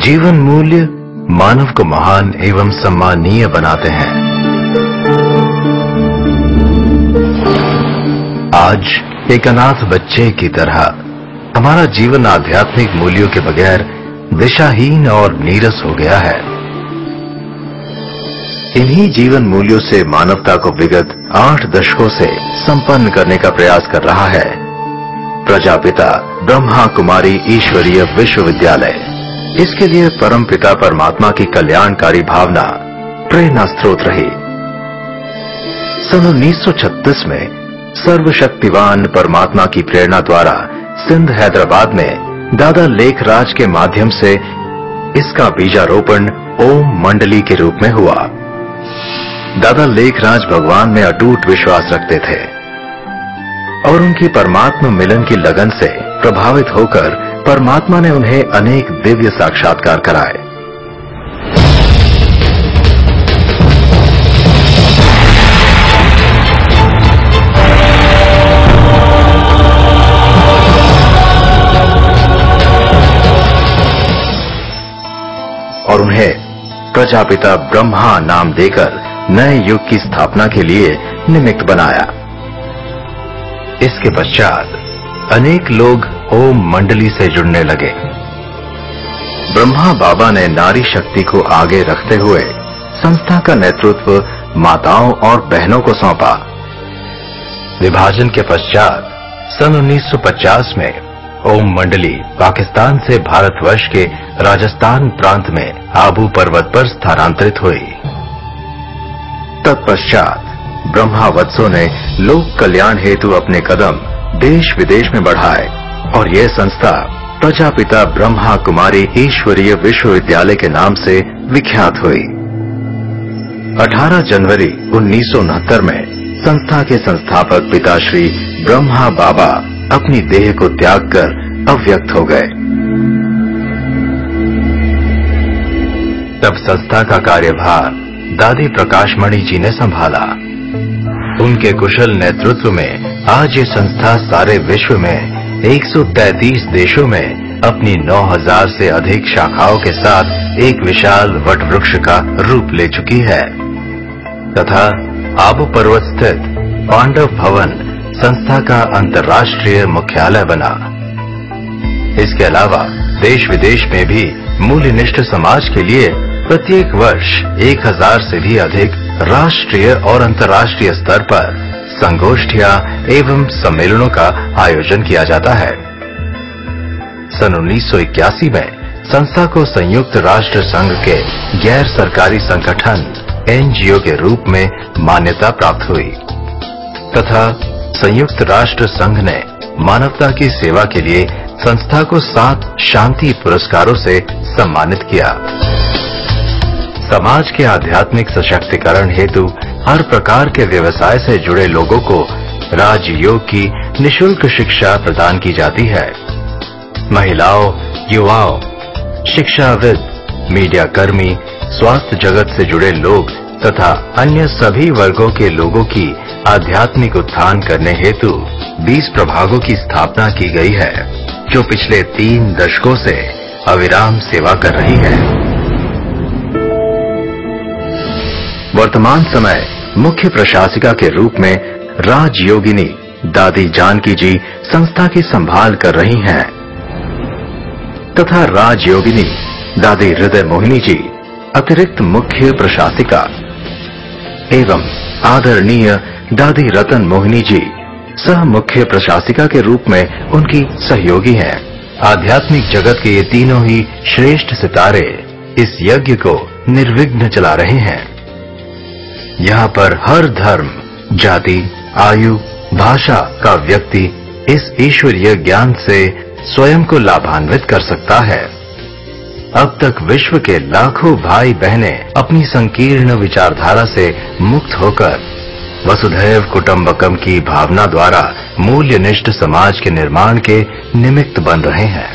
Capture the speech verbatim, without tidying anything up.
जीवन मूल्य मानव को महान एवं सम्माननीय बनाते हैं। आज एक अनाथ बच्चे की तरह हमारा जीवन आध्यात्मिक मूल्यों के बगैर दिशाहीन और नीरस हो गया है। इन्हीं जीवन मूल्यों से मानवता को विगत आठ दशकों से संपन्न करने का प्रयास कर रहा है प्रजापिता ब्रह्मा कुमारी ईश्वरीय विश्वविद्यालय। इसके लिए परमपिता परमात्मा की कल्याणकारी भावना प्रेरणा स्रोत रही। सन उन्नीस सौ छत्तीस में सर्वशक्तिवान परमात्मा की प्रेरणा द्वारा सिंध हैदराबाद में दादा लेखराज के माध्यम से इसका बीजारोपण ओम मंडली के रूप में हुआ। दादा लेखराज भगवान में अटूट विश्वास रखते थे और उनकी परमात्मा मिलन की लगन से प्रभावित होकर परमात्मा ने उन्हें अनेक दिव्य साक्षात्कार कराए। और उन्हें प्रजापिता ब्रह्मा नाम देकर नए युग की स्थापना के लिए निमित्त बनाया। इसके पश्चात अनेक लोग ओम मंडली से जुड़ने लगे। ब्रह्मा बाबा ने नारी शक्ति को आगे रखते हुए संस्था का नेतृत्व माताओं और बहनों को सौंपा। विभाजन के पश्चात सन उन्नीस सौ पचास में ओम मंडली पाकिस्तान से भारतवर्ष के राजस्थान प्रांत में आबू पर्वत पर स्थानांतरित हुई। तत्पश्चात ब्रह्मावत्सों ने लोक कल्याण हेतु अपने कदम देश विदेश में बढ़ाए और यह संस्था प्रजापिता ब्रह्मा कुमारी ईश्वरीय विश्वविद्यालय के नाम से विख्यात हुई। अठारह जनवरी उन्नीस सौ उनहत्तर में संस्था के संस्थापक पिता श्री ब्रह्मा बाबा अपनी देह को त्याग कर अव्यक्त हो गए। तब संस्था का कार्यभार दादी प्रकाशमणि जी ने संभाला। उनके कुशल नेतृत्व में आज ये संस्था सारे विश्व में एक सौ तैंतीस देशों में अपनी नौ हज़ार से अधिक शाखाओं के साथ एक विशाल वट वृक्ष का रूप ले चुकी है तथा आबू पर्वत स्थित पांडव भवन संस्था का अंतर्राष्ट्रीय मुख्यालय बना। इसके अलावा देश विदेश में भी मूल्यनिष्ठ समाज के लिए प्रत्येक वर्ष एक हजार से भी अधिक राष्ट्रीय और अंतर्राष्ट्रीय स्तर पर संगोष्ठियां एवं सम्मेलनों का आयोजन किया जाता है। सन उन्नीस सौ इक्यासी में संस्था को संयुक्त राष्ट्र संघ के गैर सरकारी संगठन एनजीओ के रूप में मान्यता प्राप्त हुई तथा संयुक्त राष्ट्र संघ ने मानवता की सेवा के लिए संस्था को सात शांति पुरस्कारों से सम्मानित किया। समाज के आध्यात्मिक सशक्तिकरण हेतु हर प्रकार के व्यवसाय से जुड़े लोगों को राजयोग की निशुल्क शिक्षा प्रदान की जाती है। महिलाओं, युवाओं, शिक्षाविद, मीडिया कर्मी, स्वास्थ्य जगत से जुड़े लोग तथा अन्य सभी वर्गों के लोगों की आध्यात्मिक उत्थान करने हेतु बीस प्रभागों की स्थापना की गई है, जो पिछले तीन दशकों से अविराम सेवा कर रही है। वर्तमान समय मुख्य प्रशासिका के रूप में राजयोगिनी दादी जानकी जी संस्था की संभाल कर रही हैं तथा राजयोगिनी दादी हृदय मोहिनी जी अतिरिक्त मुख्य प्रशासिका एवं आदरणीय दादी रतन मोहिनी जी सह मुख्य प्रशासिका के रूप में उनकी सहयोगी हैं। आध्यात्मिक जगत के ये तीनों ही श्रेष्ठ सितारे इस यज्ञ को निर्विघ्न चला रहे हैं। यहाँ पर हर धर्म, जाति, आयु, भाषा का व्यक्ति इस ईश्वरीय ज्ञान से स्वयं को लाभान्वित कर सकता है। अब तक विश्व के लाखों भाई बहनें अपनी संकीर्ण विचारधारा से मुक्त होकर वसुधैव कुटुंबकम की भावना द्वारा मूल्यनिष्ठ समाज के निर्माण के निमित्त बन रहे हैं।